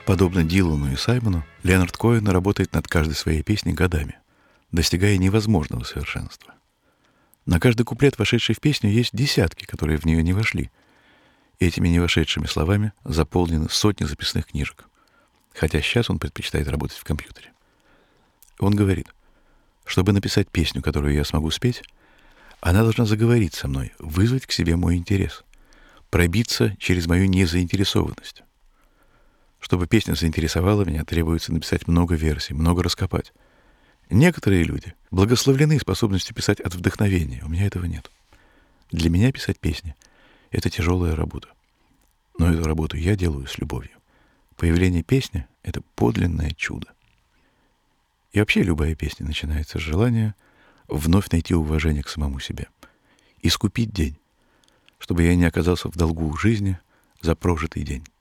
Подобно Дилану и Саймону, Леонард Коэн работает над каждой своей песней годами, достигая невозможного совершенства. На каждый куплет, вошедший в песню, есть десятки, которые в нее не вошли. И этими не вошедшими словами заполнены сотни записных книжек. Хотя сейчас он предпочитает работать в компьютере. Он говорит, чтобы написать песню, которую я смогу спеть, она должна заговорить со мной, вызвать к себе мой интерес, пробиться через мою незаинтересованность. Чтобы песня заинтересовала меня, требуется написать много версий, много раскопать. Некоторые люди благословлены способностью писать от вдохновения. У меня этого нет. Для меня писать песни — это тяжелая работа. Но эту работу я делаю с любовью. Появление песни — это подлинное чудо. И вообще любая песня начинается с желания вновь найти уважение к самому себе. Искупить день, чтобы я не оказался в долгу жизни за прожитый день.